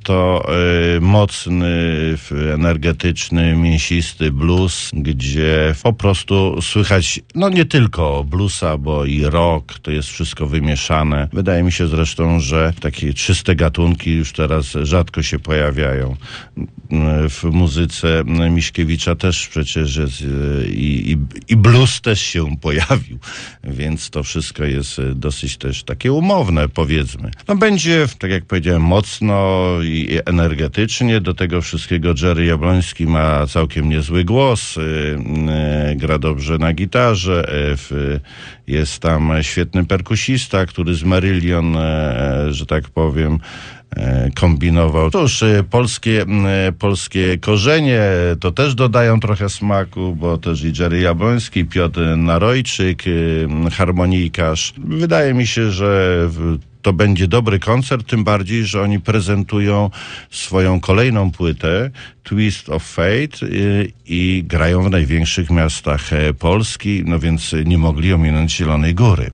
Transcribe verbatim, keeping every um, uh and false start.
to y, mocny, energetyczny, mięsisty blues, gdzie po prostu słychać, no nie tylko bluesa, bo i rock, to jest wszystko wymieszane. Wydaje mi się zresztą, że takie czyste gatunki już teraz rzadko się pojawiają. W muzyce Miśkiewicza też przecież jest i, i, i blues też się pojawił, więc to wszystko jest dosyć też takie umowne, powiedzmy. No będzie, tak jak powiedziałem, mocno i energetycznie. Do tego wszystkiego Jerry Jabłoński ma całkiem niezły głos, gra dobrze na gitarze, jest tam świetny perkusista, który z Marillion, że tak powiem, kombinował. Cóż, polskie, polskie korzenie to też dodają trochę smaku, bo też i Jerry Jabłoński, Piotr Narojczyk, harmonijkarz. Wydaje mi się, że to będzie dobry koncert, tym bardziej, że oni prezentują swoją kolejną płytę Twist of Fate i, i grają w największych miastach Polski, no więc nie mogli ominąć Zielonej Góry.